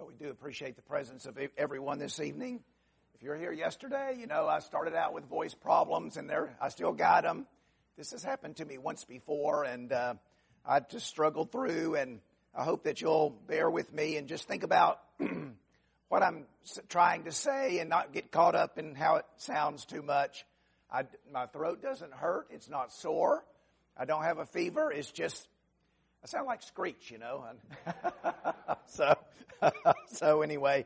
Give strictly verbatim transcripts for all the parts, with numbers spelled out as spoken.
we do appreciate the presence of everyone this evening. If you're here yesterday, you know I started out with voice problems, and there I still got them. This has happened to me once before, and uh, I just struggled through, and I hope that you'll bear with me and just think about what I'm trying to say and not get caught up in how it sounds too much. I, my throat doesn't hurt. It's not sore. I don't have a fever. It's just, I sound like Screech, you know. so, so anyway,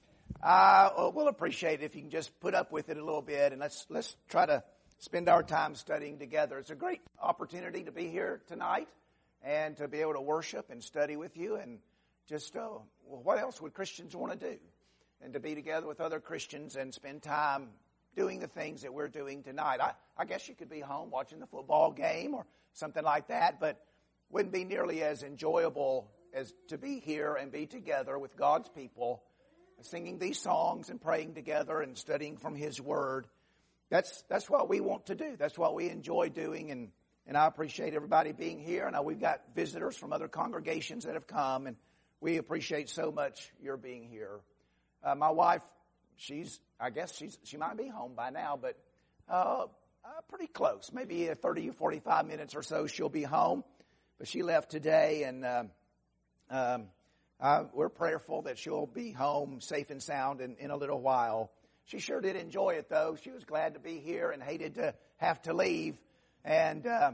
uh, we'll appreciate it if you can just put up with it a little bit, and let's let's try to spend our time studying together. It's a great opportunity to be here tonight and to be able to worship and study with you, and just, uh, well, what else would Christians want to do? And to be together with other Christians and spend time doing the things that we're doing tonight. I, I guess you could be home watching the football game or something like that, but wouldn't be nearly as enjoyable as to be here and be together with God's people, singing these songs and praying together and studying from His Word. That's that's what we want to do. That's what we enjoy doing, and, and I appreciate everybody being here. I know we've got visitors from other congregations that have come, and we appreciate so much your being here. Uh, my wife, she's, I guess she's she might be home by now, but uh, uh, pretty close. Maybe thirty or forty-five minutes or so she'll be home. But she left today, and uh, um, uh, we're prayerful that she'll be home safe and sound in, in a little while. She sure did enjoy it, though. She was glad to be here and hated to have to leave. And uh,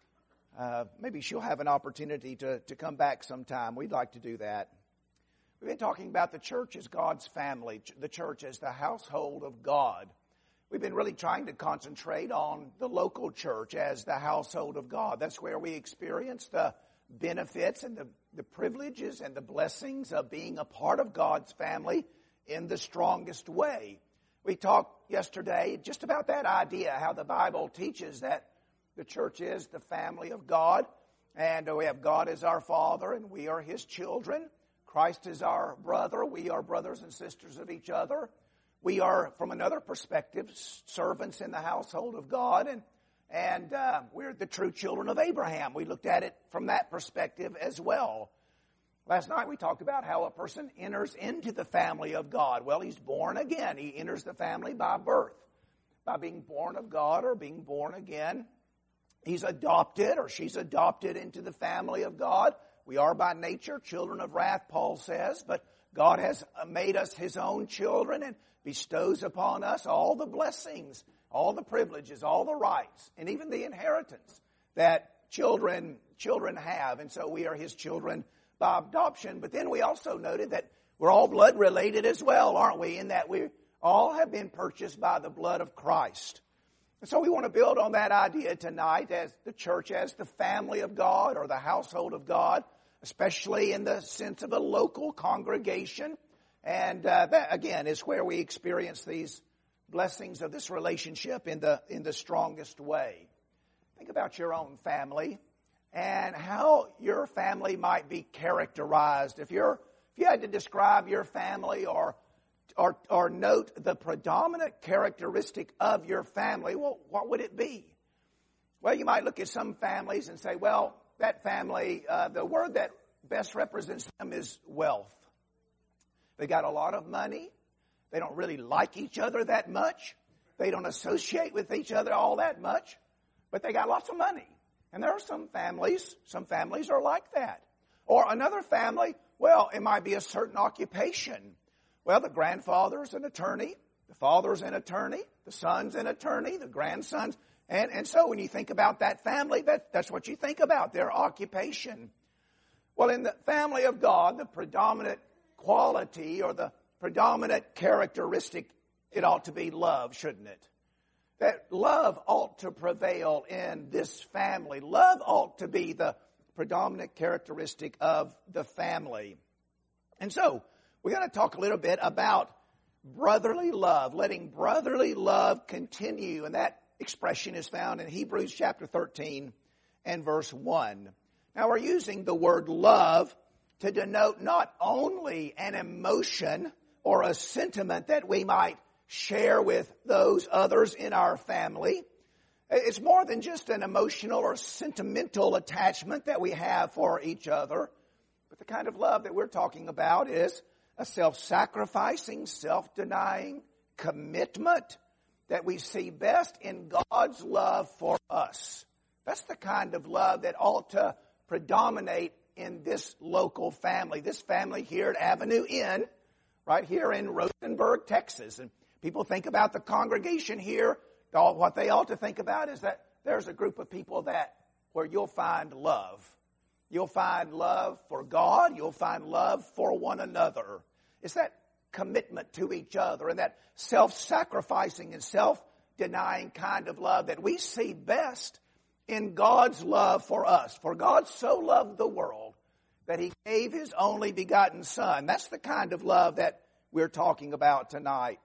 uh, maybe she'll have an opportunity to, to come back sometime. We'd like to do that. We've been talking about the church as God's family, the church as the household of God. We've been really trying to concentrate on the local church as the household of God. That's where we experience the benefits and the, the privileges and the blessings of being a part of God's family in the strongest way. We talked yesterday just about that idea, how the Bible teaches that the church is the family of God, and we have God as our Father, and we are His children. Christ is our brother. We are brothers and sisters of each other. We are, from another perspective, servants in the household of God, and and uh, we're the true children of Abraham. We looked at it from that perspective as well. Last night we talked about how a person enters into the family of God. Well, he's born again. He enters the family by birth, by being born of God or being born again. He's adopted, or she's adopted into the family of God. We are by nature children of wrath, Paul says, but God has made us His own children and bestows upon us all the blessings, all the privileges, all the rights, and even the inheritance that children children have. And so we are His children by adoption. But then we also noted that we're all blood related as well, aren't we? In that we all have been purchased by the blood of Christ. And so we want to build on that idea tonight as the church, as the family of God or the household of God, especially in the sense of a local congregation. And uh, that, again, is where we experience these blessings of this relationship in the in the strongest way. Think about your own family and how your family might be characterized. If you're if you had to describe your family or or or note the predominant characteristic of your family, well, what would it be? Well, you might look at some families and say, well, that family, uh, the word that best represents them is wealth. They got a lot of money. They don't really like each other that much. They don't associate with each other all that much. But they got lots of money. And there are some families, some families are like that. Or another family, well, it might be a certain occupation. Well, the grandfather's an attorney. The father's an attorney. The son's an attorney. The grandson's. And, and so when you think about that family, that, that's what you think about, their occupation. Well, in the family of God, the predominant quality or the predominant characteristic, it ought to be love, shouldn't it? That love ought to prevail in this family. Love ought to be the predominant characteristic of the family. And so we're going to talk a little bit about brotherly love, letting brotherly love continue. And that expression is found in Hebrews chapter thirteen and verse one. Now we're using the word love to denote not only an emotion or a sentiment that we might share with those others in our family. It's more than just an emotional or sentimental attachment that we have for each other. But the kind of love that we're talking about is a self-sacrificing, self-denying commitment that we see best in God's love for us. That's the kind of love that ought to predominate in this local family, this family here at Avenue Inn, right here in Rosenberg, Texas. And people think about the congregation here. All, what they ought to think about is that there's a group of people that where you'll find love. You'll find love for God. You'll find love for one another. It's that commitment to each other and that self-sacrificing and self-denying kind of love that we see best in God's love for us. For God so loved the world that He gave His only begotten Son. That's the kind of love that we're talking about tonight.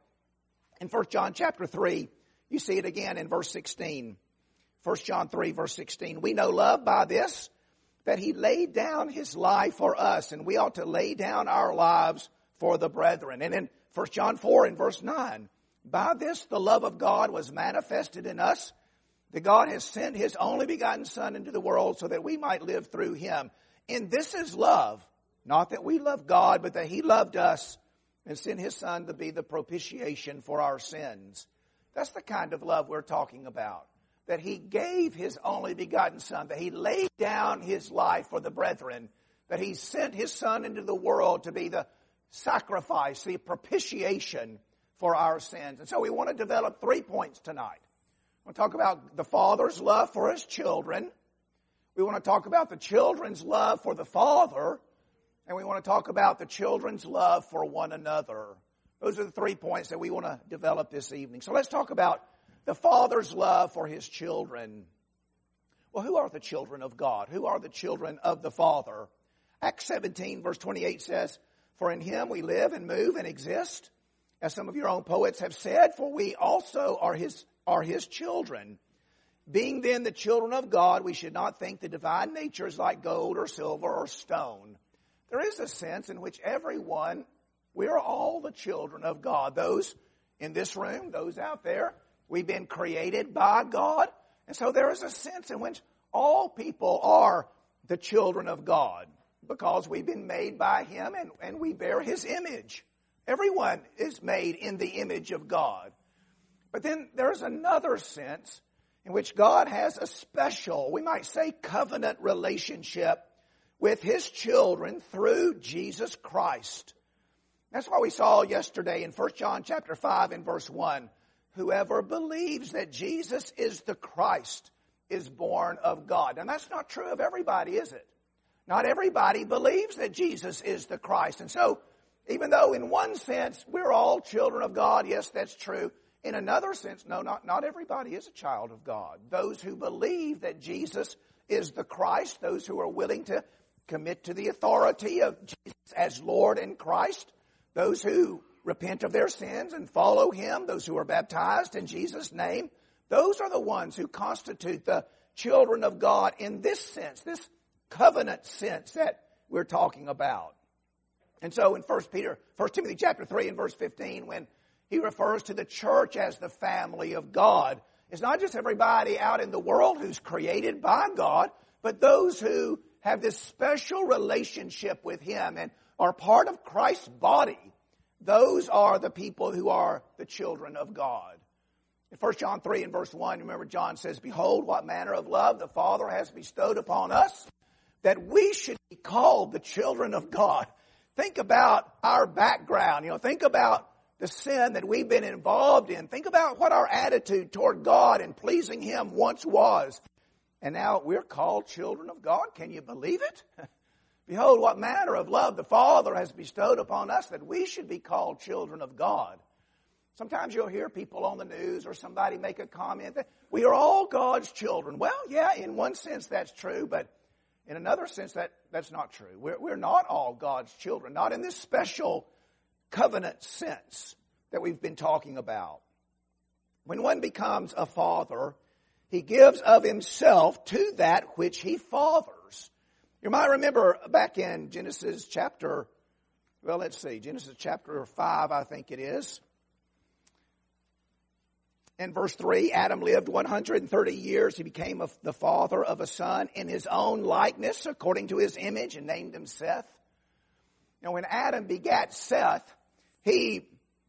In First John chapter three, you see it again in verse sixteen. First John three, verse sixteen. We know love by this, that He laid down His life for us, and we ought to lay down our lives for the brethren. And in First John four, in verse nine, by this the love of God was manifested in us, that God has sent His only begotten Son into the world so that we might live through Him. And this is love, not that we love God, but that He loved us and sent His Son to be the propitiation for our sins. That's the kind of love we're talking about. That He gave His only begotten Son, that He laid down His life for the brethren, that He sent His Son into the world to be the sacrifice, the propitiation for our sins. And so we want to develop three points tonight. We want to talk about the Father's love for His children. We want to talk about the children's love for the Father. And we want to talk about the children's love for one another. Those are the three points that we want to develop this evening. So let's talk about the Father's love for His children. Well, who are the children of God? Who are the children of the Father? Acts seventeen, verse twenty-eight says, for in Him we live and move and exist, as some of your own poets have said, for we also are His are His children. Being then the children of God, we should not think the divine nature is like gold or silver or stone. There is a sense in which everyone, we are all the children of God. Those in this room, those out there, we've been created by God. And so there is a sense in which all people are the children of God because we've been made by Him and, and we bear His image. Everyone is made in the image of God. But then there's another sense in which God has a special, we might say, covenant relationship with His children through Jesus Christ. That's what we saw yesterday in First John chapter five and verse one. Whoever believes that Jesus is the Christ is born of God. And that's not true of everybody, is it? Not everybody believes that Jesus is the Christ. And so, even though in one sense we're all children of God, yes, that's true. In another sense, no, not, not everybody is a child of God. Those who believe that Jesus is the Christ, those who are willing to commit to the authority of Jesus as Lord and Christ, those who repent of their sins and follow Him, those who are baptized in Jesus' name, those are the ones who constitute the children of God in this sense, this covenant sense that we're talking about. And so in First Peter, First Timothy chapter three and verse fifteen, when he refers to the church as the family of God, it's not just everybody out in the world who's created by God, but those who have this special relationship with Him and are part of Christ's body. Those are the people who are the children of God. In First John three and verse one, remember John says, behold, what manner of love the Father has bestowed upon us, that we should be called the children of God. Think about our background. You know, think about the sin that we've been involved in. Think about what our attitude toward God and pleasing Him once was. And now we're called children of God. Can you believe it? Behold, what manner of love the Father has bestowed upon us that we should be called children of God. Sometimes you'll hear people on the news or somebody make a comment that we are all God's children. Well, yeah, in one sense that's true, but in another sense that, that's not true. We're, we're not all God's children, not in this special covenant sense that we've been talking about. When one becomes a father, he gives of himself to that which he fathers. You might remember back in Genesis chapter, well, let's see, Genesis chapter five, I think it is. In verse three, Adam lived one hundred thirty years. He became a, the father of a son in his own likeness, according to his image, and named him Seth. You know, when Adam begat Seth, he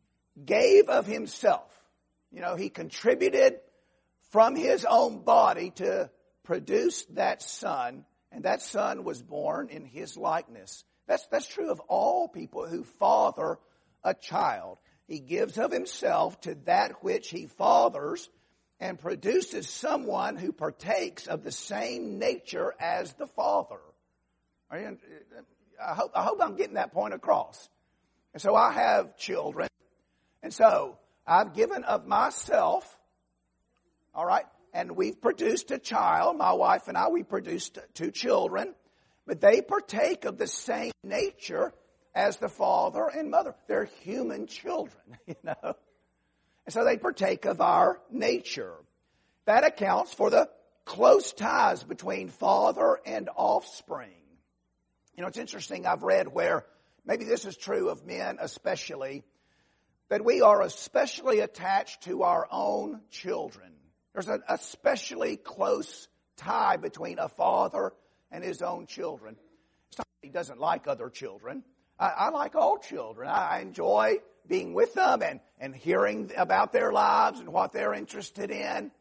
gave of himself. You know, he contributed from his own body to produce that son, and that son was born in his likeness. That's, that's true of all people who father a child. He gives of himself to that which he fathers and produces someone who partakes of the same nature as the father. Are you, I hope, I hope I'm getting that point across. And so I have children. And so I've given of myself, all right, and we've produced a child. My wife and I, we produced two children. But they partake of the same nature as the father and mother. They're human children, you know. And so they partake of our nature. That accounts for the close ties between father and offspring. You know, it's interesting, I've read where, maybe this is true of men especially, that we are especially attached to our own children. There's an especially close tie between a father and his own children. It's not that he doesn't like other children. I, I like all children. I, I enjoy being with them and, and hearing about their lives and what they're interested in.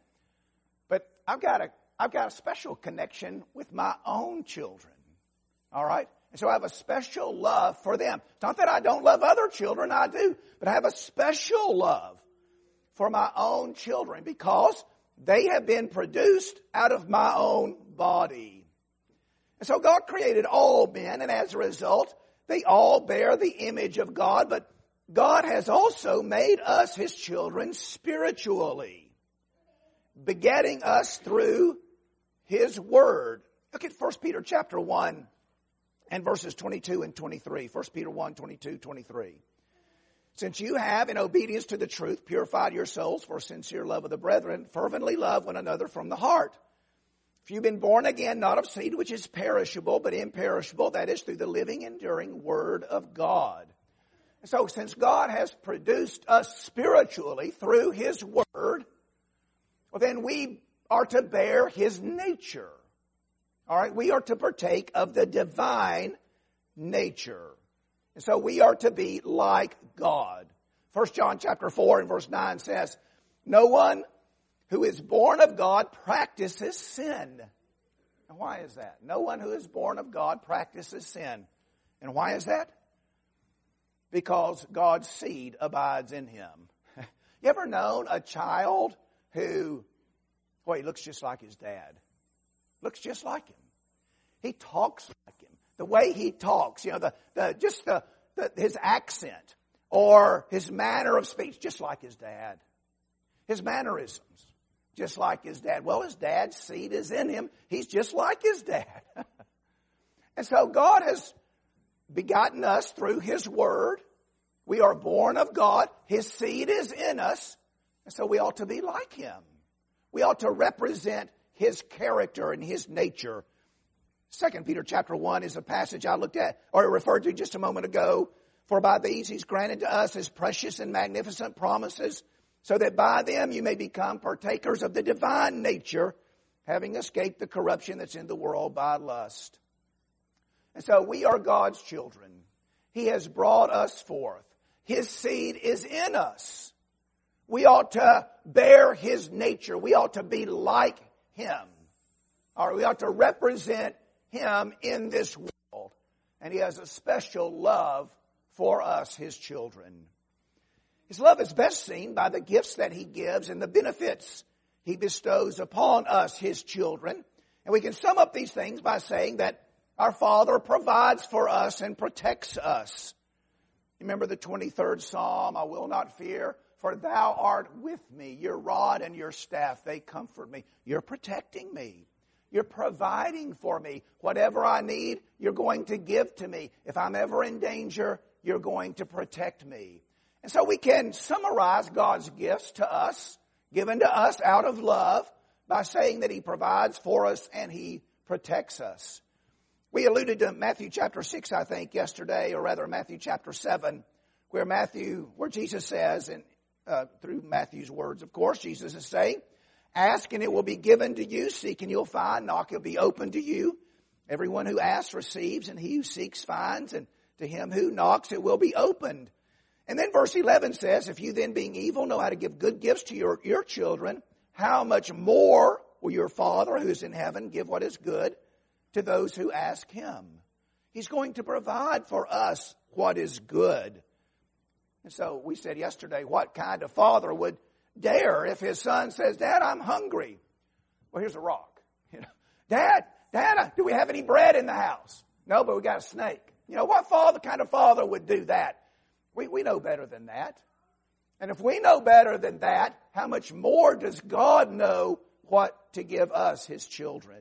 But I've got a I've got a special connection with my own children. All right? And so I have a special love for them. It's not that I don't love other children, I do. But I have a special love for my own children because they have been produced out of my own body. And so God created all men, and as a result, they all bear the image of God. But God has also made us His children spiritually, begetting us through His Word. Look at First Peter chapter one and verses twenty-two and twenty-three. First Peter one, twenty-two, twenty-three. Since you have, in obedience to the truth, purified your souls for sincere love of the brethren, fervently love one another from the heart. If you've been born again, not of seed which is perishable, but imperishable, that is through the living, enduring Word of God. And so since God has produced us spiritually through His Word, well, then we are to bear His nature. All right, we are to partake of the divine nature. And so we are to be like God. First John chapter four and verse nine says, no one who is born of God practices sin. And why is that? No one who is born of God practices sin. And why is that? Because God's seed abides in him. You ever known a child who, boy, he looks just like his dad? Looks just like him. He talks like him. The way he talks, you know, the, the just the, the his accent or his manner of speech, just like his dad. His mannerisms, just like his dad. Well, his dad's seed is in him. He's just like his dad. And so God has begotten us through His Word. We are born of God. His seed is in us. And so we ought to be like Him. We ought to represent His character and His nature. Second Peter chapter one is a passage I looked at, or referred to just a moment ago. For by these He's granted to us His precious and magnificent promises, so that by them you may become partakers of the divine nature, having escaped the corruption that's in the world by lust. And so we are God's children. He has brought us forth. His seed is in us. We ought to bear His nature. We ought to be like Him. Or we ought to represent Him in this world. And He has a special love for us, His children. His love is best seen by the gifts that He gives and the benefits He bestows upon us, His children. And we can sum up these things by saying that our Father provides for us and protects us. Remember the twenty-third Psalm, I will not fear, for Thou art with me. Your rod and your staff, they comfort me. You're protecting me. You're providing for me. Whatever I need, you're going to give to me. If I'm ever in danger, you're going to protect me. And so we can summarize God's gifts to us, given to us out of love, by saying that He provides for us and He protects us. We alluded to Matthew chapter six, I think, yesterday, or rather Matthew chapter seven, where Matthew, where Jesus says, and uh, through Matthew's words, of course, Jesus is saying, ask and it will be given to you, seek and you'll find, knock, it'll be open to you. Everyone who asks receives, and he who seeks finds, and To him who knocks, it will be opened. And then verse eleven says, if you then being evil know how to give good gifts to your, your children, how much more will your Father who is in heaven give what is good to those who ask him? He's going to provide for us what is good. And so we said yesterday, what kind of father would dare if his son says, Dad, I'm hungry? Well, here's a rock. You know, Dad, Dad, do we have any bread in the house? No, but we got a snake. You know, what father, kind of father would do that? We, we know better than that. And if we know better than that, how much more does God know what to give us, his children?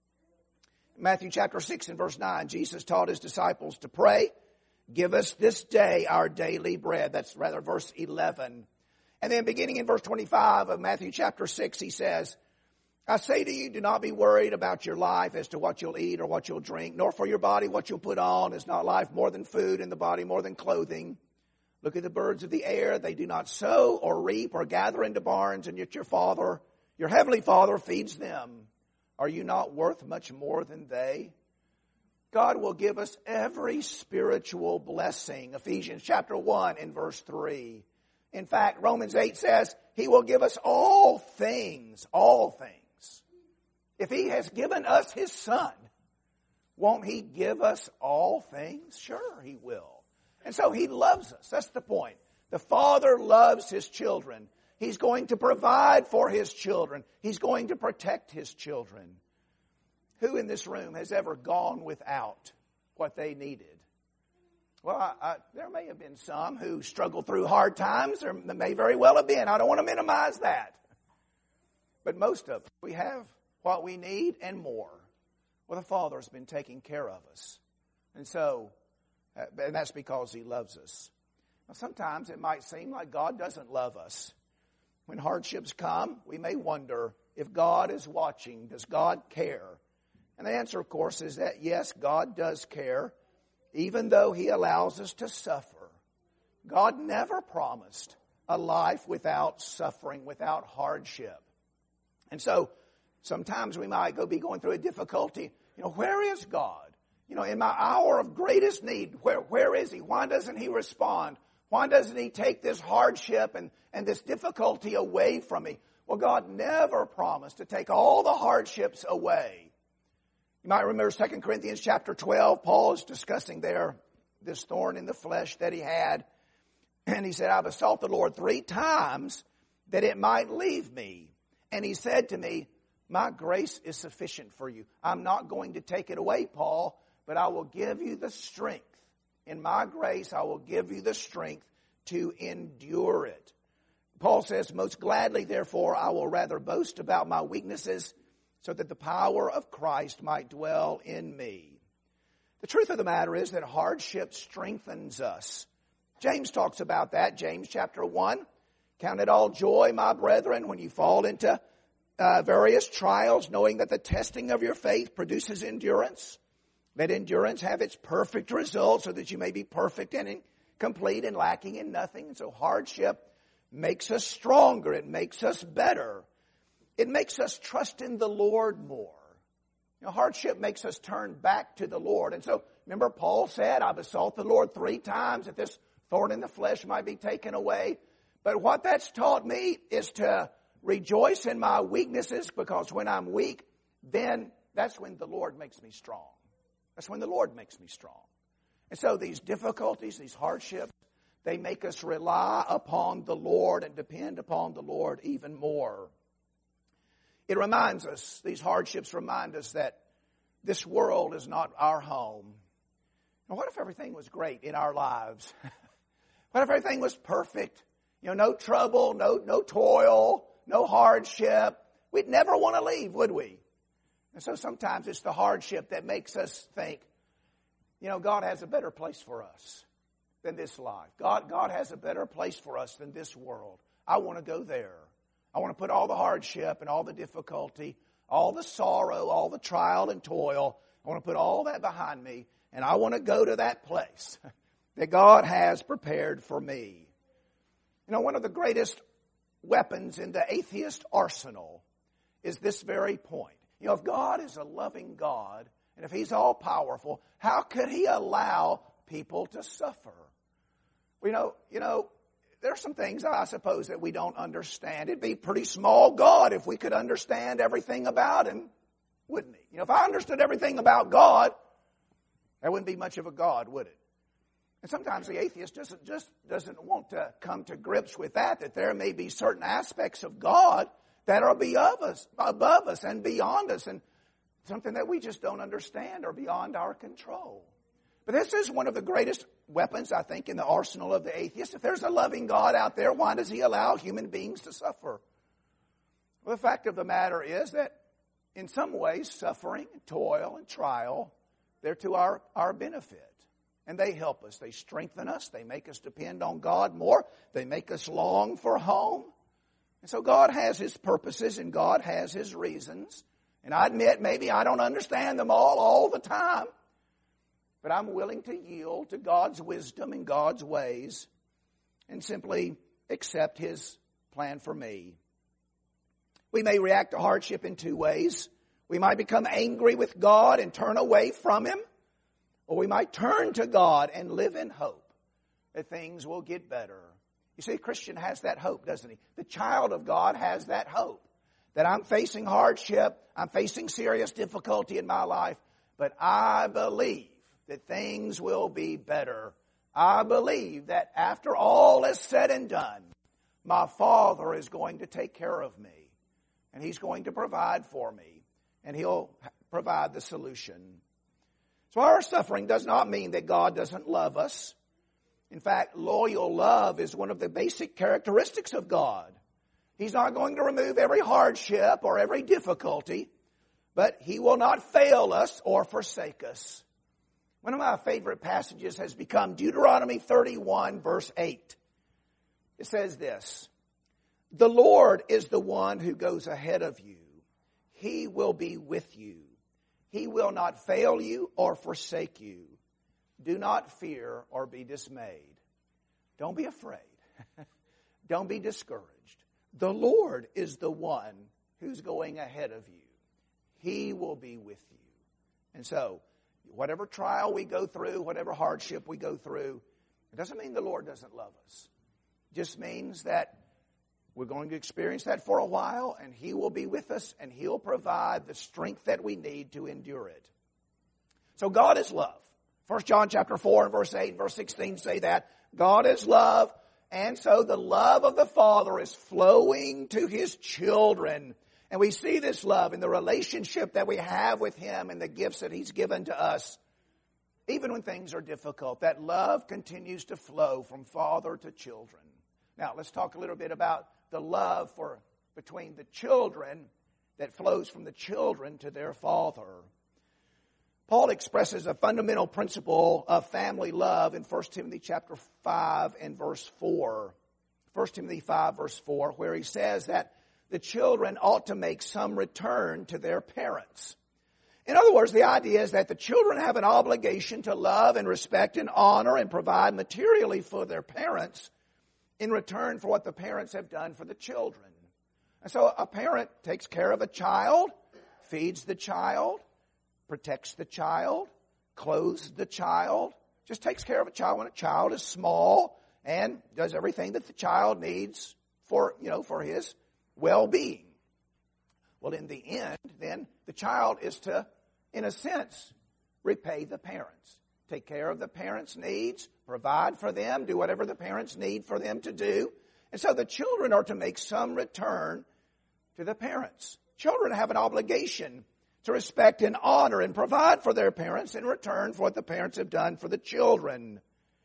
In Matthew chapter six and verse nine, Jesus taught his disciples to pray, give us this day our daily bread. That's rather verse eleven. And then beginning in verse twenty-five of Matthew chapter six, he says, I say to you, do not be worried about your life as to what you'll eat or what you'll drink, nor for your body what you'll put on. Is not life more than food and the body more than clothing? Look at the birds of the air. They do not sow or reap or gather into barns, and yet your Father, your heavenly Father, feeds them. Are you not worth much more than they? God will give us every spiritual blessing. Ephesians chapter one and verse three. In fact, Romans eight says, he will give us all things, all things. If he has given us his Son, won't he give us all things? Sure, he will. And so he loves us. That's the point. The Father loves his children. He's going to provide for his children. He's going to protect his children. Who in this room has ever gone without what they needed? Well, I, I, there may have been some who struggled through hard times. There may very well have been. I don't want to minimize that. But most of us, we have what we need and more. Well, the Father's been taking care of us. And so, and that's because he loves us. Now, sometimes it might seem like God doesn't love us. When hardships come, we may wonder if God is watching. Does God care? And the answer, of course, is that yes, God does care, even though he allows us to suffer. God never promised a life without suffering, without hardship. And so sometimes we might go be going through a difficulty. You know, where is God? You know, in my hour of greatest need, where where is he? Why doesn't he respond? Why doesn't he take this hardship and, and this difficulty away from me? Well, God never promised to take all the hardships away. You might remember Second Corinthians chapter twelve. Paul is discussing there this thorn in the flesh that he had. And he said, I besought the Lord three times that it might leave me. And he said to me, my grace is sufficient for you. I'm not going to take it away, Paul, but I will give you the strength. In my grace, I will give you the strength to endure it. Paul says, most gladly, therefore, I will rather boast about my weaknesses so that the power of Christ might dwell in me. The truth of the matter is that hardship strengthens us. James talks about that. James chapter one. Count it all joy, my brethren, when you fall into uh, various trials, knowing that the testing of your faith produces endurance. Let endurance have its perfect result so that you may be perfect and complete and lacking in nothing. And so hardship makes us stronger. It makes us better. It makes us trust in the Lord more. You know, hardship makes us turn back to the Lord. And so, remember Paul said, I besought the Lord three times that this thorn in the flesh might be taken away. But what that's taught me is to rejoice in my weaknesses, because when I'm weak, then that's when the Lord makes me strong. That's when the Lord makes me strong. And so these difficulties, these hardships, they make us rely upon the Lord and depend upon the Lord even more. It reminds us, these hardships remind us that this world is not our home. Now, what if everything was great in our lives? What if everything was perfect? You know, no trouble, no, no toil, no hardship. We'd never want to leave, would we? And so sometimes it's the hardship that makes us think, you know, God has a better place for us than this life. God, God has a better place for us than this world. I want to go there. I want to put all the hardship and all the difficulty, all the sorrow, all the trial and toil, I want to put all that behind me, and I want to go to that place that God has prepared for me. You know, one of the greatest weapons in the atheist arsenal is this very point. You know, if God is a loving God, and if he's all powerful, how could he allow people to suffer. You know, you know, there are some things I suppose that we don't understand. It'd be a pretty small God if we could understand everything about Him, wouldn't He? You know, if I understood everything about God, there wouldn't be much of a God, would it? And sometimes the atheist just, just doesn't want to come to grips with that, that there may be certain aspects of God that are above us, above us and beyond us, and something that we just don't understand or beyond our control. But this is one of the greatest weapons, I think, in the arsenal of the atheist. If there's a loving God out there, why does He allow human beings to suffer? Well, the fact of the matter is that in some ways, suffering, toil, and trial, they're to our, our benefit. And they help us. They strengthen us. They make us depend on God more. They make us long for home. And so God has His purposes and God has His reasons. And I admit maybe I don't understand them all all the time. But I'm willing to yield to God's wisdom and God's ways and simply accept His plan for me. We may react to hardship in two ways. We might become angry with God and turn away from Him. Or we might turn to God and live in hope that things will get better. You see, a Christian has that hope, doesn't he? The child of God has that hope. That I'm facing hardship, I'm facing serious difficulty in my life, but I believe that things will be better. I believe that after all is said and done, my Father is going to take care of me. And He's going to provide for me. And He'll provide the solution. So our suffering does not mean that God doesn't love us. In fact, loyal love is one of the basic characteristics of God. He's not going to remove every hardship or every difficulty, but He will not fail us or forsake us. One of my favorite passages has become Deuteronomy thirty-one, verse eight. It says this, "The Lord is the one who goes ahead of you. He will be with you. He will not fail you or forsake you. Do not fear or be dismayed." Don't be afraid. Don't be discouraged. The Lord is the one who's going ahead of you. He will be with you. And so, whatever trial we go through, whatever hardship we go through, it doesn't mean the Lord doesn't love us. It just means that we're going to experience that for a while, and He will be with us, and He'll provide the strength that we need to endure it. So God is love. First John chapter four and verse eight and verse sixteen say that. God is love, and so the love of the Father is flowing to His children. And we see this love in the relationship that we have with Him and the gifts that He's given to us. Even when things are difficult, that love continues to flow from Father to children. Now, let's talk a little bit about the love for between the children that flows from the children to their father. Paul expresses a fundamental principle of family love in First Timothy chapter five and verse four. First Timothy five verse four, where he says that the children ought to make some return to their parents. In other words, the idea is that the children have an obligation to love and respect and honor and provide materially for their parents in return for what the parents have done for the children. And so a parent takes care of a child, feeds the child, protects the child, clothes the child, just takes care of a child when a child is small and does everything that the child needs for, you know, for his well-being. Well, in the end, then, the child is to, in a sense, repay the parents. Take care of the parents' needs, provide for them, do whatever the parents need for them to do. And so the children are to make some return to the parents. Children have an obligation to respect and honor and provide for their parents in return for what the parents have done for the children.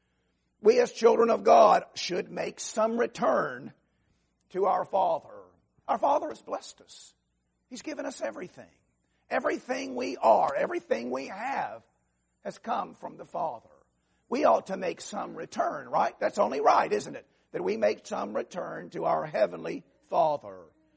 We as children of God should make some return to our Father. Our Father has blessed us. He's given us everything. Everything we are, everything we have has come from the Father. We ought to make some return, right? That's only right, isn't it? That we make some return to our Heavenly Father.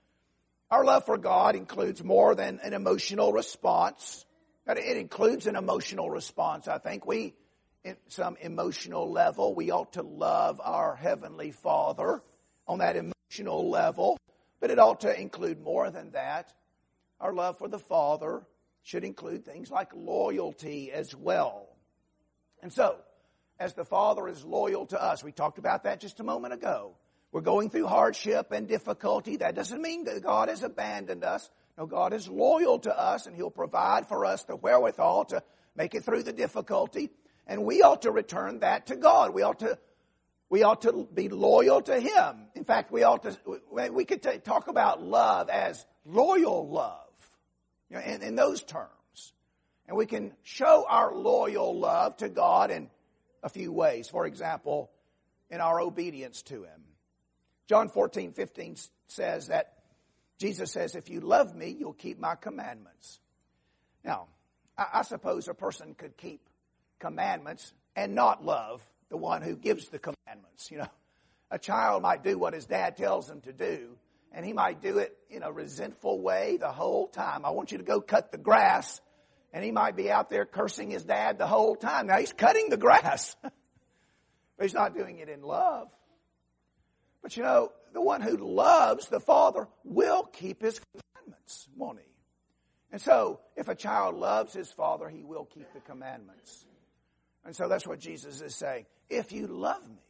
Our love for God includes more than an emotional response. It includes an emotional response. I think we, in some emotional level, we ought to love our Heavenly Father on that emotional level. But it ought to include more than that. Our love for the Father should include things like loyalty as well. And so, as the Father is loyal to us. We talked about that just a moment ago. We're going through hardship and difficulty. That doesn't mean that God has abandoned us. No, God is loyal to us, and He'll provide for us the wherewithal to make it through the difficulty. And we ought to return that to God. We ought to, we ought to be loyal to Him. In fact, we ought to, we could t- talk about love as loyal love, you know, in, in those terms. And we can show our loyal love to God in a few ways. For example, in our obedience to Him. John fourteen fifteen says that Jesus says, if you love me, you'll keep my commandments. Now, I, I suppose a person could keep commandments and not love the one who gives the commandments. You know, a child might do what his dad tells him to do, and he might do it in a resentful way the whole time. I want you to go cut the grass, and he might be out there cursing his dad the whole time. Now, he's cutting the grass, but he's not doing it in love. But you know, the one who loves the Father will keep His commandments, won't he? And so, if a child loves his father, he will keep the commandments. And so that's what Jesus is saying. If you love me,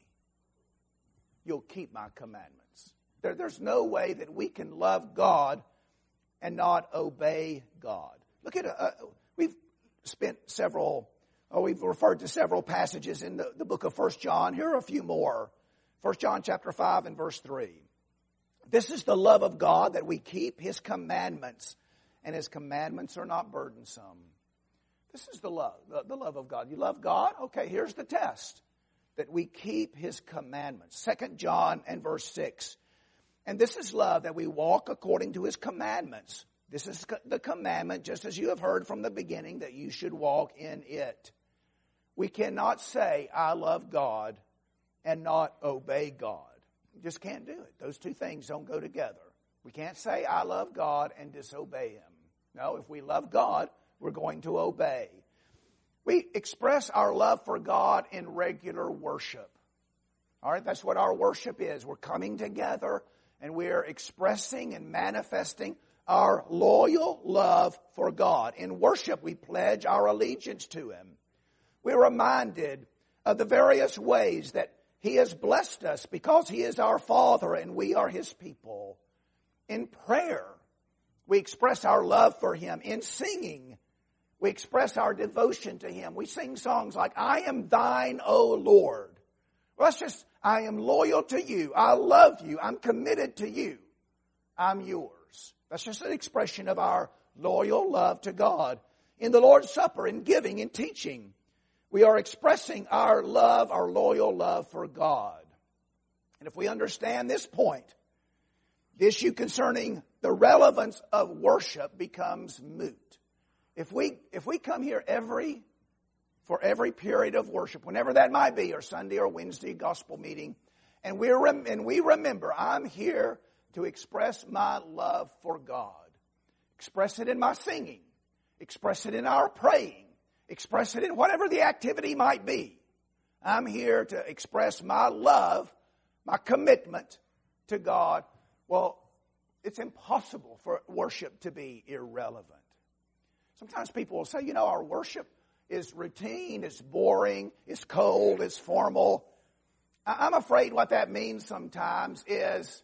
you'll keep my commandments. There, there's no way that we can love God and not obey God. Look at, uh, we've spent several, oh, we've referred to several passages in the, the book of First John. Here are a few more. First John chapter five and verse three. This is the love of God, that we keep His commandments, and His commandments are not burdensome. This is the love, the, the love of God. You love God? Okay, here's the test. That we keep His commandments. Second John and verse six. And this is love, that we walk according to His commandments. This is the commandment, just as you have heard from the beginning, that you should walk in it. We cannot say, I love God, and not obey God. You just can't do it. Those two things don't go together. We can't say, I love God, and disobey Him. No, if we love God, we're going to obey. We express our love for God in regular worship. All right, that's what our worship is. We're coming together, and we're expressing and manifesting our loyal love for God. In worship, we pledge our allegiance to Him. We're reminded of the various ways that He has blessed us because He is our Father and we are His people. In prayer, we express our love for Him. In singing, we express our devotion to Him. We sing songs like, I am thine, O Lord. Well, that's just, I am loyal to you. I love you. I'm committed to you. I'm yours. That's just an expression of our loyal love to God. In the Lord's Supper, in giving, in teaching, we are expressing our love, our loyal love for God. And if we understand this point, the issue concerning the relevance of worship becomes moot. If we, if we come here every, for every period of worship, whenever that might be, or Sunday or Wednesday gospel meeting, and we rem- and we remember, I'm here to express my love for God. Express it in my singing. Express it in our praying. Express it in whatever the activity might be. I'm here to express my love, my commitment to God. Well, it's impossible for worship to be irrelevant. Sometimes people will say, you know, our worship is routine, it's boring, it's cold, it's formal. I'm afraid what that means sometimes is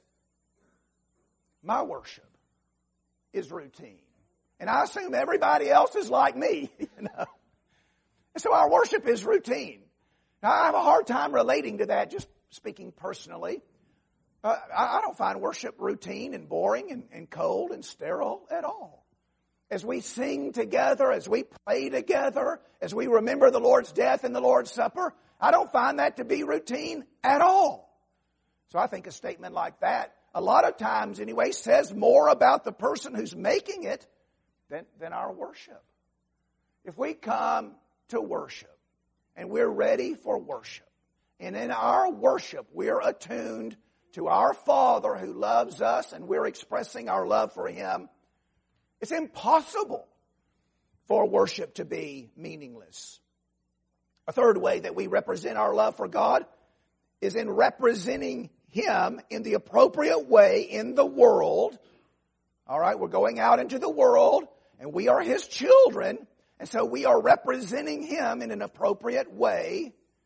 my worship is routine. And I assume everybody else is like me, you know. And so our worship is routine. Now, I have a hard time relating to that, just speaking personally. Uh, I, I don't find worship routine and boring and, and cold and sterile at all. As we sing together, as we pray together, as we remember the Lord's death and the Lord's Supper, I don't find that to be routine at all. So I think a statement like that, a lot of times anyway, says more about the person who's making it than, than our worship. If we come to worship, and we're ready for worship, and in our worship we're attuned to our Father who loves us, and we're expressing our love for Him, it's impossible for worship to be meaningless. A third way that we represent our love for God is in representing Him in the appropriate way in the world. All right, we're going out into the world, and we are His children. And so we are representing Him in an appropriate way.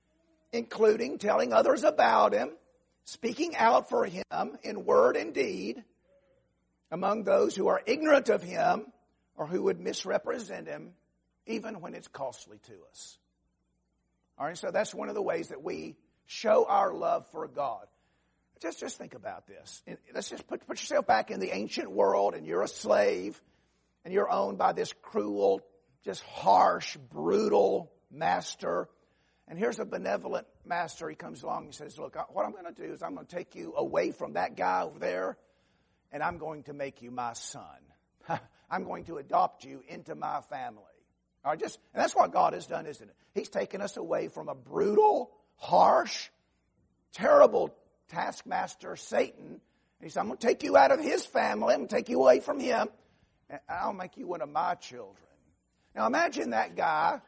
including telling others about him, speaking out for him in word and deed among those who are ignorant of him or who would misrepresent him, even when it's costly to us. All right, so that's one of the ways that we show our love for God. Just, just think about this. Let's just put, put yourself back in the ancient world, and you're a slave, and you're owned by this cruel, just harsh, brutal master. And here's a benevolent master. He comes along and says, look, what I'm going to do is I'm going to take you away from that guy over there, and I'm going to make you my son. I'm going to adopt you into my family. All right, just, and that's what God has done, isn't it? He's taken us away from a brutal, harsh, terrible taskmaster, Satan. And he said, I'm going to take you out of his family. I'm going to take you away from him, and I'll make you one of my children. Now imagine that guy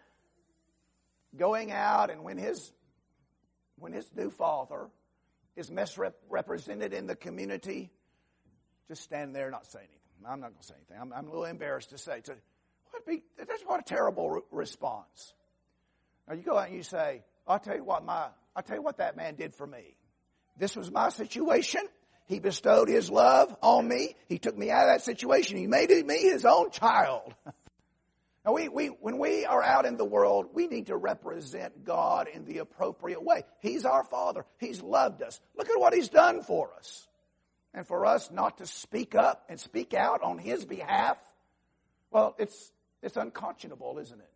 going out, and when his when his new father is misrepresented in the community, just stand there and not say anything. I'm not going to say anything. I'm, I'm a little embarrassed to say. So, what be, that's what a terrible re- response. Now you go out and you say, I'll tell you what my I'll tell you what that man did for me. This was my situation. He bestowed his love on me. He took me out of that situation. He made me his own child. Now, we, we, when we are out in the world, we need to represent God in the appropriate way. He's our Father. He's loved us. Look at what He's done for us. And for us not to speak up and speak out on His behalf, well, it's it's unconscionable, isn't it?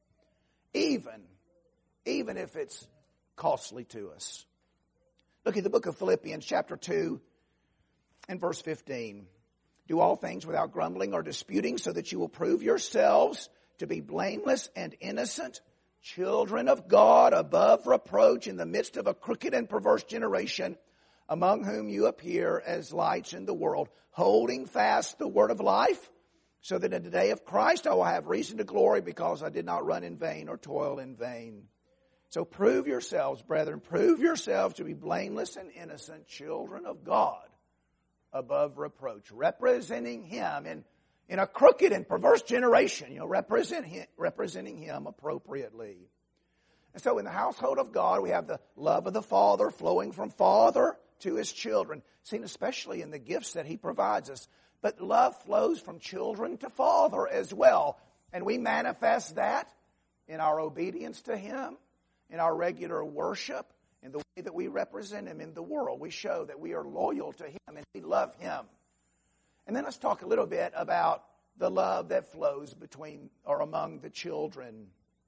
Even, even if it's costly to us. Look at the book of Philippians chapter two and verse fifteen. Do all things without grumbling or disputing, so that you will prove yourselves to be blameless and innocent, children of God, above reproach in the midst of a crooked and perverse generation, among whom you appear as lights in the world, holding fast the word of life, so that in the day of Christ I will have reason to glory, because I did not run in vain or toil in vain. So prove yourselves, brethren, prove yourselves to be blameless and innocent, children of God, above reproach, representing Him in, in a crooked and perverse generation, you know, represent him, representing Him appropriately. And so in the household of God, we have the love of the Father flowing from Father to His children, seen especially in the gifts that He provides us. But love flows from children to Father as well. And we manifest that in our obedience to Him, in our regular worship, in the way that we represent Him in the world. We show that we are loyal to Him and we love Him. And then let's talk a little bit about the love that flows between or among the children.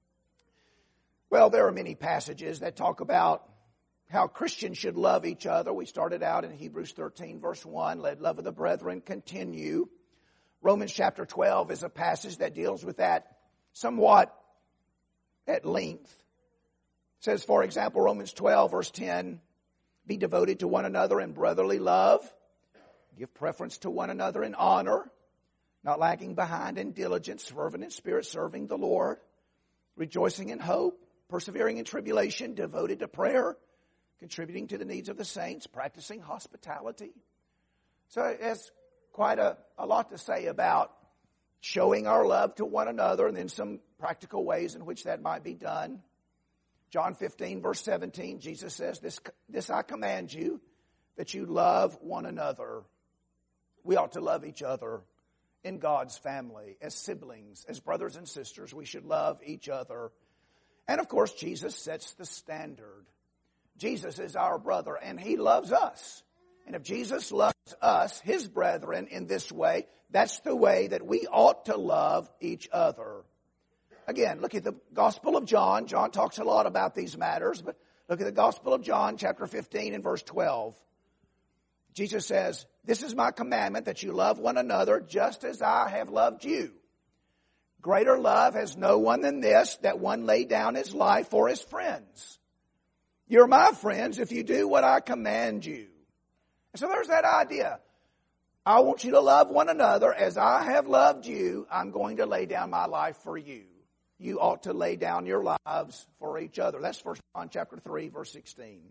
Well, there are many passages that talk about how Christians should love each other. We started out in Hebrews thirteen, verse one, let love of the brethren continue. Romans chapter twelve is a passage that deals with that somewhat at length. It says, for example, Romans twelve, verse ten, be devoted to one another in brotherly love. Give preference to one another in honor, not lagging behind in diligence, fervent in spirit, serving the Lord, rejoicing in hope, persevering in tribulation, devoted to prayer, contributing to the needs of the saints, practicing hospitality. So it has quite a, a lot to say about showing our love to one another, and then some practical ways in which that might be done. John fifteen, verse seventeen, Jesus says, this, this I command you, that you love one another. We ought to love each other in God's family, as siblings, as brothers and sisters. We should love each other. And of course, Jesus sets the standard. Jesus is our brother, and He loves us. And if Jesus loves us, His brethren, in this way, that's the way that we ought to love each other. Again, look at the Gospel of John. John talks a lot about these matters, but look at the Gospel of John, chapter fifteen and verse twelve. Jesus says, this is my commandment, that you love one another just as I have loved you. Greater love has no one than this, that one lay down his life for his friends. You're my friends if you do what I command you. And so there's that idea. I want you to love one another as I have loved you. I'm going to lay down my life for you. You ought to lay down your lives for each other. That's First John chapter three, verse sixteen.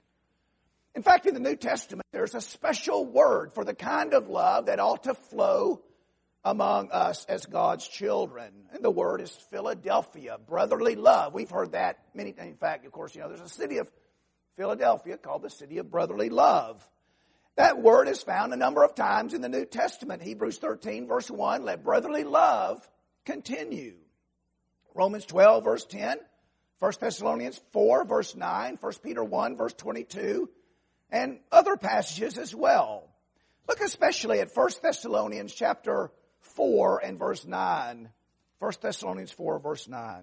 In fact, in the New Testament, there's a special word for the kind of love that ought to flow among us as God's children. And the word is Philadelphia, brotherly love. We've heard that many times. In fact, of course, you know, there's a city of Philadelphia called the city of brotherly love. That word is found a number of times in the New Testament. Hebrews thirteen, verse one, let brotherly love continue. Romans twelve, verse ten, First Thessalonians four, verse nine, First Peter one, verse twenty-two, and other passages as well. Look especially at First Thessalonians chapter four and verse nine. First Thessalonians four, verse nine.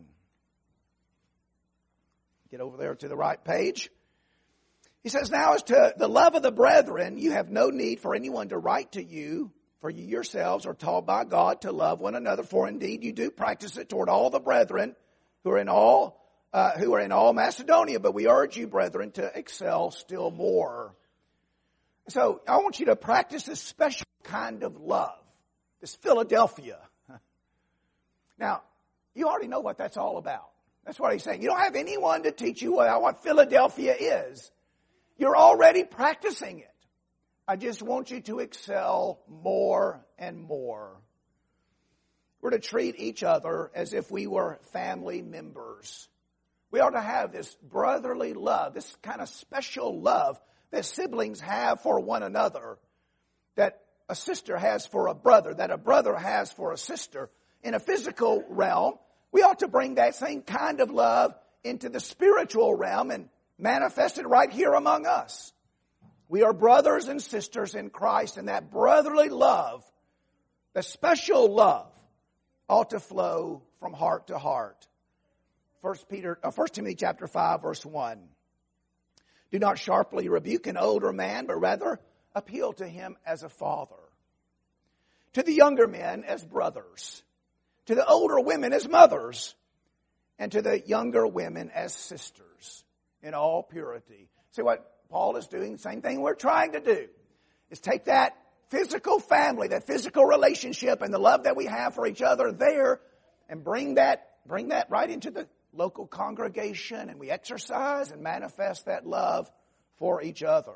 Get over there to the right page. He says, now as to the love of the brethren, you have no need for anyone to write to you, for you yourselves are taught by God to love one another, for indeed you do practice it toward all the brethren who are in all uh, who are in all Macedonia. But we urge you, brethren, to excel still more. So I want you to practice this special kind of love, this Philadelphia. Now, you already know what that's all about. That's what he's saying. You don't have anyone to teach you what, what Philadelphia is. You're already practicing it. I just want you to excel more and more. We're to treat each other as if we were family members. We ought to have this brotherly love, this kind of special love that siblings have for one another, that a sister has for a brother, that a brother has for a sister. In a physical realm, we ought to bring that same kind of love into the spiritual realm and manifest it right here among us. We are brothers and sisters in Christ, and that brotherly love, the special love, ought to flow from heart to heart. First Peter, uh, First Timothy chapter five, verse one. Do not sharply rebuke an older man, but rather appeal to him as a father. To the younger men as brothers. To the older women as mothers. And to the younger women as sisters. In all purity. See what Paul is doing? The same thing we're trying to do. Is take that physical family, that physical relationship and the love that we have for each other there and bring that, bring that right into the local congregation, and we exercise and manifest that love for each other.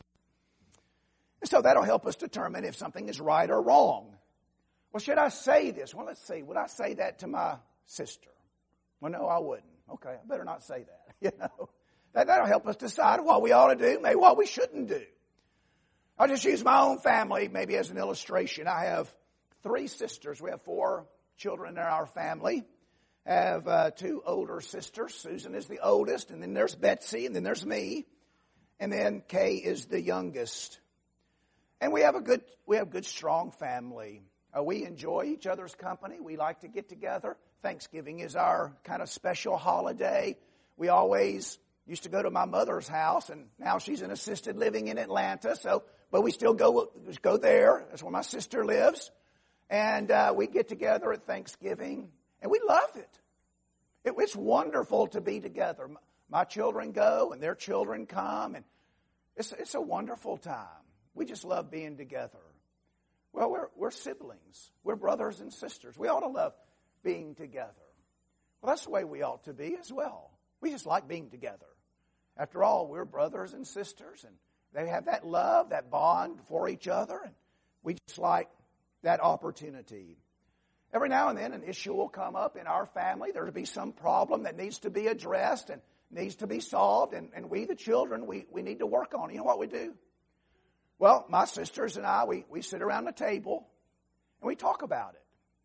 And so that'll help us determine if something is right or wrong. Well, should I say this? Well, let's see. Would I say that to my sister? Well, no, I wouldn't. Okay, I better not say that. You know, that, that'll help us decide what we ought to do, maybe what we shouldn't do. I'll just use my own family maybe as an illustration. I have three sisters. We have four children in our family. I have uh, two older sisters. Susan is the oldest, and then there's Betsy, and then there's me, and then Kay is the youngest. And we have a good, we have a good, strong family. Uh, we enjoy each other's company. We like to get together. Thanksgiving is our kind of special holiday. We always used to go to my mother's house, and now she's in assisted living in Atlanta. So, but we still go go there. That's where my sister lives, and uh, we get together at Thanksgiving, and we love it. it. It's wonderful to be together. My children go, and their children come, and it's it's a wonderful time. We just love being together. Well, we're we're siblings. We're brothers and sisters. We ought to love being together. Well, that's the way we ought to be as well. We just like being together. After all, we're brothers and sisters, and they have that love, that bond for each other, and we just like that opportunity. Every now and then an issue will come up in our family. There will be some problem that needs to be addressed and needs to be solved, and, and we, the children, we, we need to work on it. You know what we do? Well, my sisters and I, we, we sit around the table, and we talk about it.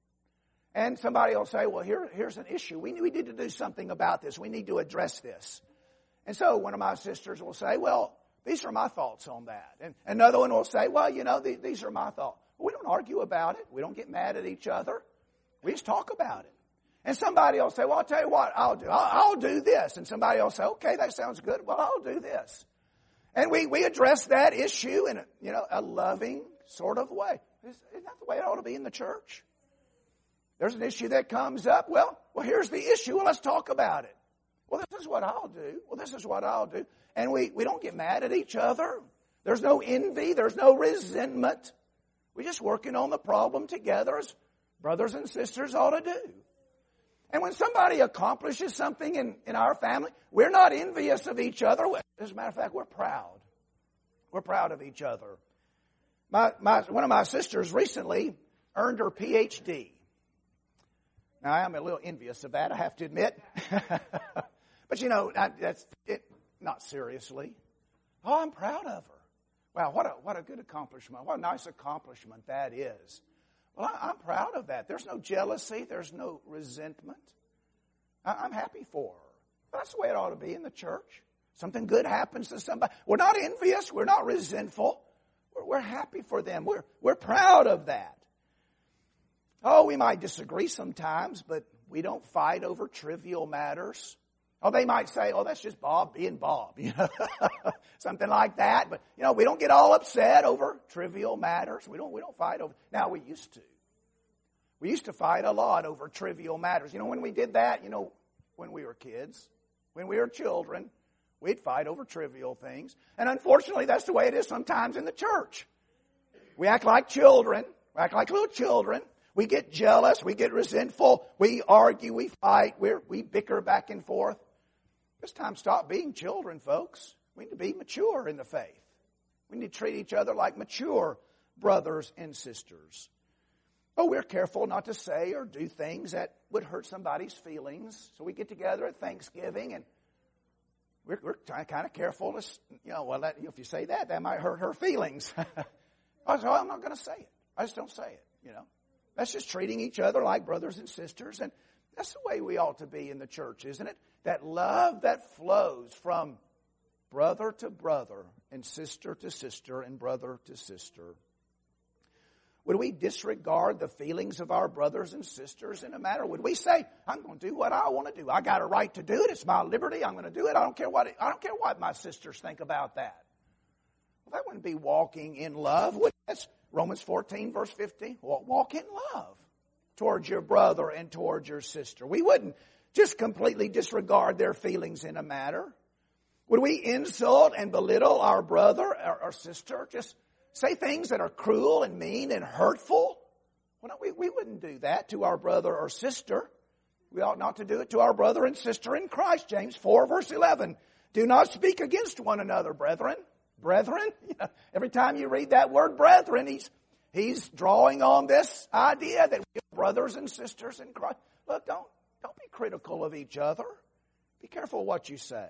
And somebody will say, well, here, here's an issue. We, we need to do something about this. We need to address this. And so one of my sisters will say, well, these are my thoughts on that. And another one will say, well, you know, th- these are my thoughts. We don't argue about it. We don't get mad at each other. We just talk about it. And somebody will say, well, I'll tell you what I'll do. I'll, I'll do this. And somebody will say, okay, that sounds good. Well, I'll do this. And we, we address that issue in a, you know, a loving sort of way. Isn't that the way it ought to be in the church? There's an issue that comes up. Well, well, here's the issue. Well, let's talk about it. Well, this is what I'll do. Well, this is what I'll do. And we, we don't get mad at each other. There's no envy. There's no resentment. We're just working on the problem together as brothers and sisters ought to do. And when somebody accomplishes something in, in our family, we're not envious of each other. As a matter of fact, we're proud. We're proud of each other. My, my, one of my sisters recently earned her P H D. Now, I'm a little envious of that, I have to admit. But, you know, I, that's it. Not seriously. Oh, I'm proud of her. Wow, what a what a good accomplishment. What a nice accomplishment that is. Well, I, I'm proud of that. There's no jealousy. There's no resentment. I, I'm happy for her. That's the way it ought to be in the church. Something good happens to somebody. We're not envious. We're not resentful. We're, we're happy for them. We're, we're proud of that. Oh, we might disagree sometimes, but we don't fight over trivial matters. Oh, they might say, oh, that's just Bob being Bob, you know, something like that. But, you know, we don't get all upset over trivial matters. We don't, we don't fight over. Now, we used to. We used to fight a lot over trivial matters. You know, when we did that, you know, when we were kids, when we were children, we'd fight over trivial things. And unfortunately, that's the way it is sometimes in the church. We act like children. We act like little children. We get jealous. We get resentful. We argue. We fight. We're, we bicker back and forth. It's time to stop being children, folks. We need to be mature in the faith. We need to treat each other like mature brothers and sisters. Oh, we're careful not to say or do things that would hurt somebody's feelings. So we get together at Thanksgiving and we're, we're kind of careful to, you know, well, that, if you say that, that might hurt her feelings. I so I'm not going to say it. I just don't say it, you know. That's just treating each other like brothers and sisters. And that's the way we ought to be in the church, isn't it? That love that flows from brother to brother and sister to sister and brother to sister. Would we disregard the feelings of our brothers and sisters in a matter? Would we say, I'm going to do what I want to do. I got a right to do it. It's my liberty. I'm going to do it. I don't care what it, I don't care what my sisters think about that. Well, that wouldn't be walking in love. That's Romans fourteen, verse fifteen. Walk in love towards your brother and towards your sister. We wouldn't just completely disregard their feelings in a matter. Would we insult and belittle our brother or, or sister? Just say things that are cruel and mean and hurtful? Well, no, we, we wouldn't do that to our brother or sister. We ought not to do it to our brother and sister in Christ. James four, verse eleven. Do not speak against one another, brethren. Brethren, you know, every time you read that word brethren, he's, he's drawing on this idea that we're brothers and sisters in Christ. Look, don't, don't be critical of each other. Be careful what you say.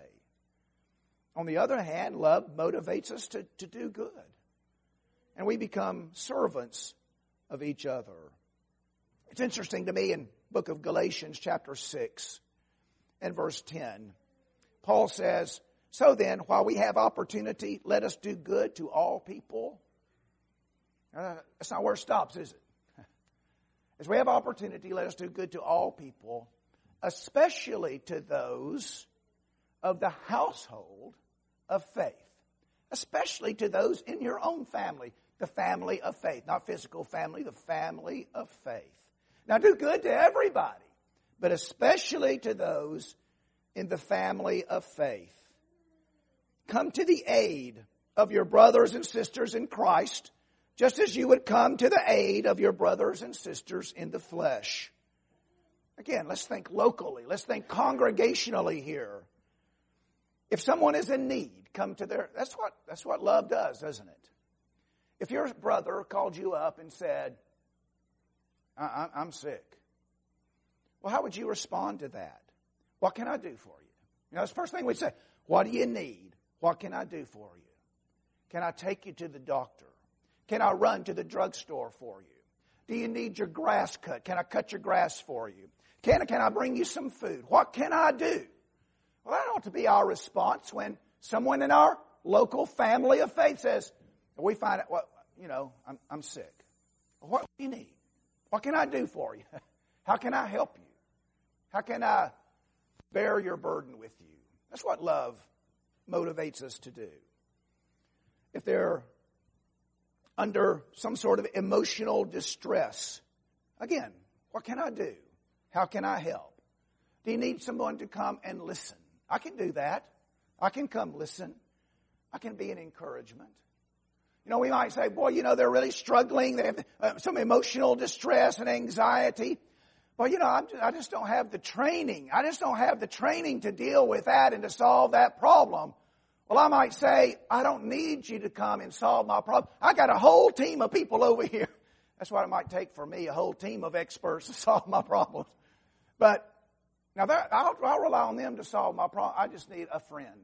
On the other hand, love motivates us to, to do good. And we become servants of each other. It's interesting to me in the book of Galatians chapter six and verse ten. Paul says, so then, while we have opportunity, let us do good to all people. Uh, that's not where it stops, is it? As we have opportunity, let us do good to all people, especially to those of the household of faith. Especially to those in your own family, the family of faith. Not physical family, the family of faith. Now do good to everybody, but especially to those in the family of faith. Come to the aid of your brothers and sisters in Christ, just as you would come to the aid of your brothers and sisters in the flesh. Again, let's think locally. Let's think congregationally here. If someone is in need, come to their... That's what, that's what love does, doesn't it? If your brother called you up and said, I, I'm sick, well, how would you respond to that? What can I do for you? You know, that's the first thing we'd say. What do you need? What can I do for you? Can I take you to the doctor? Can I run to the drugstore for you? Do you need your grass cut? Can I cut your grass for you? Can, can I bring you some food? What can I do? Well, that ought to be our response when someone in our local family of faith says, we find out, well, you know, I'm, I'm sick. What do you need? What can I do for you? How can I help you? How can I bear your burden with you? That's what love motivates us to do. If they're under some sort of emotional distress, again, what can I do? How can I help? Do you need someone to come and listen? I can do that. I can come listen. I can be an encouragement. You know, we might say, boy, you know, they're really struggling. They have uh, some emotional distress and anxiety. Well, you know, I'm just, I just don't have the training. I just don't have the training to deal with that and to solve that problem. Well, I might say, I don't need you to come and solve my problem. I got a whole team of people over here That's what it might take for me, a whole team of experts to solve my problems. But now that, I'll, I'll rely on them to solve my problem. I just need a friend.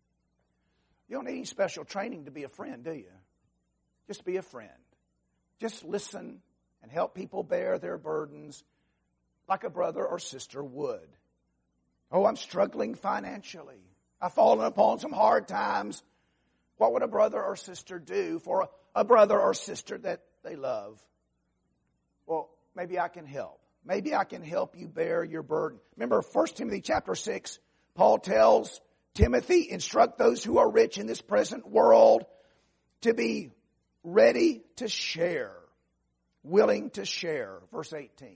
You don't need any special training to be a friend, do you? Just be a friend. Just listen and help people bear their burdens like a brother or sister would. Oh, I'm struggling financially. I've fallen upon some hard times. What would a brother or sister do for a, a brother or sister that they love? Well, maybe I can help. Maybe I can help you bear your burden. Remember First Timothy chapter six, Paul tells Timothy, instruct those who are rich in this present world to be ready to share, willing to share. Verse eighteen.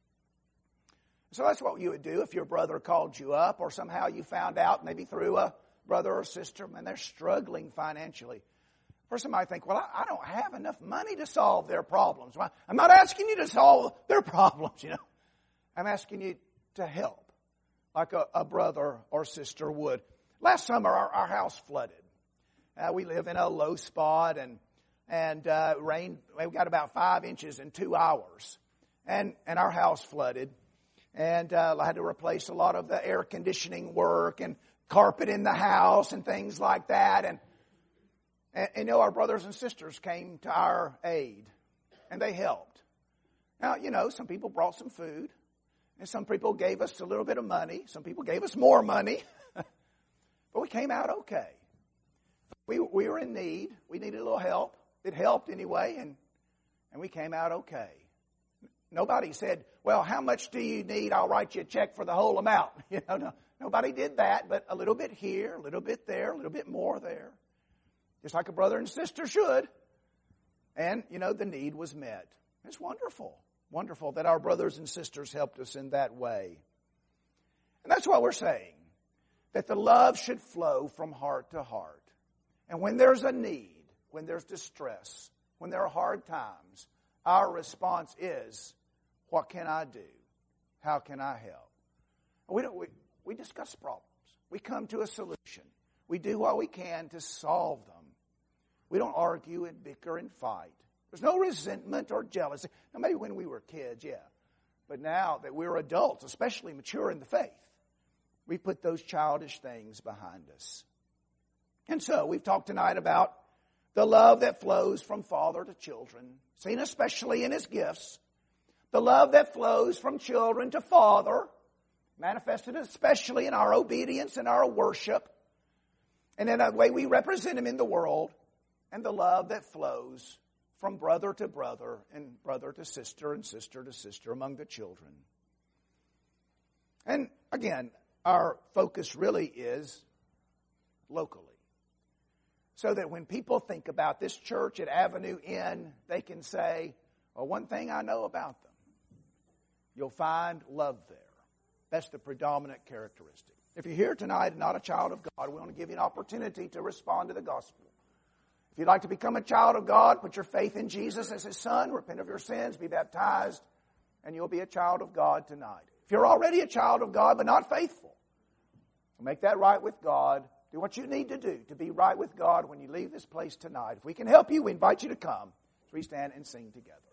So that's what you would do if your brother called you up or somehow you found out maybe through a brother or sister and they're struggling financially. Person might think, well, I, I don't have enough money to solve their problems. Well, I'm not asking you to solve their problems, you know. I'm asking you to help like a, a brother or sister would. Last summer, our, our house flooded. Uh, we live in a low spot and and uh, rain. We got about five inches in two hours. And, and our house flooded. And uh, I had to replace a lot of the air conditioning work and carpet in the house and things like that. And, and, and you know, our brothers and sisters came to our aid, and they helped. Now, you know, some people brought some food, and some people gave us a little bit of money. Some people gave us more money. But we came out okay. We, we were in need. We needed a little help. It helped anyway, and, and we came out okay. Nobody said, well, how much do you need? I'll write you a check for the whole amount. You know, no, nobody did that, but a little bit here, a little bit there, a little bit more there. Just like a brother and sister should. And, you know, the need was met. It's wonderful. Wonderful that our brothers and sisters helped us in that way. And that's what we're saying. That the love should flow from heart to heart. And when there's a need, when there's distress, when there are hard times, our response is, what can I do? How can I help? We don't, we, we discuss problems. We come to a solution. We do what we can to solve them. We don't argue and bicker and fight. There's no resentment or jealousy. Now, maybe when we were kids, yeah. But now that we're adults, especially mature in the faith, we put those childish things behind us. And so we've talked tonight about the love that flows from father to children, seen especially in his gifts. The love that flows from children to father, manifested especially in our obedience and our worship, and in the way we represent him in the world. And the love that flows from brother to brother and brother to sister and sister to sister among the children. And again, our focus really is locally. So that when people think about this church at Avenue Inn, they can say, well, one thing I know about them, you'll find love there. That's the predominant characteristic. If you're here tonight and not a child of God, we want to give you an opportunity to respond to the gospel. If you'd like to become a child of God, put your faith in Jesus as his son, repent of your sins, be baptized, and you'll be a child of God tonight. If you're already a child of God but not faithful, make that right with God. Do what you need to do to be right with God when you leave this place tonight. If we can help you, we invite you to come as we stand and sing together.